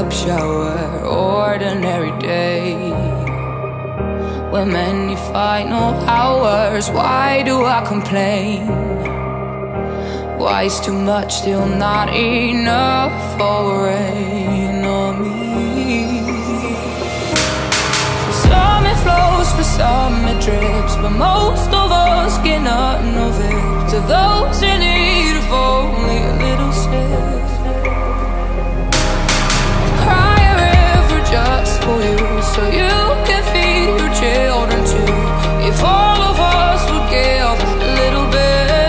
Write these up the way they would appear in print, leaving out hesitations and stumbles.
cup shower, ordinary day. When many final hours, why do I complain? Why is too much still not enough for rain on me? For some it flows, for some it drips, but most of us get none of it. To those in need of only a little sip, I'd cry a river just for you, so you can feed your children too. If all of us would give a little bit,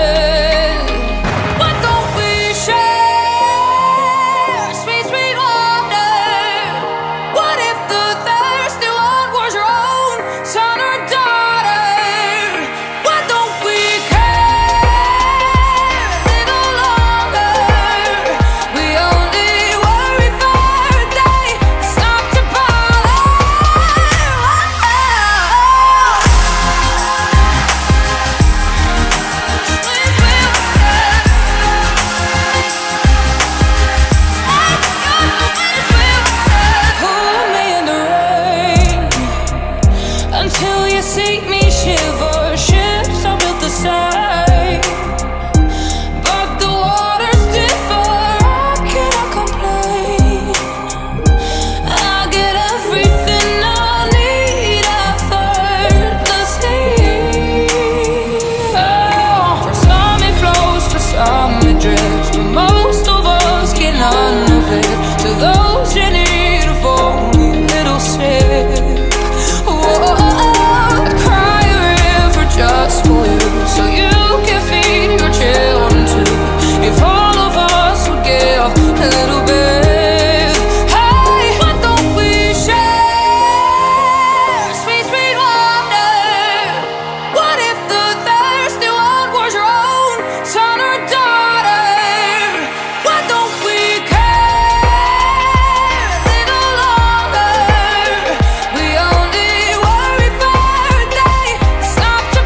see me shiver. Ships are built the same, but the waters differ. I cannot complain. I get everything I need effortlessly. Oh, for some it flows, for some it drips, but most of us get none of it. To those in need of only a little sip, just for you, so you can feed your children too. If all of us would give a little bit, hey, why don't we share sweet, sweet wonder? What if the thirsty one was your own son or daughter? Why don't we care a little longer? We only worry for a day. Stop to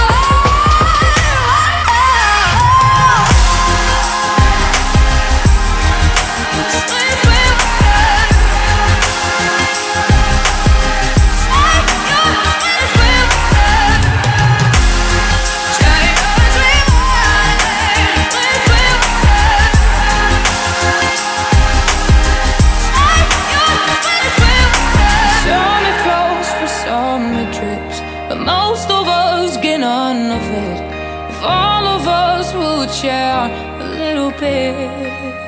but most of us get none of it. If all of us would share a little bit.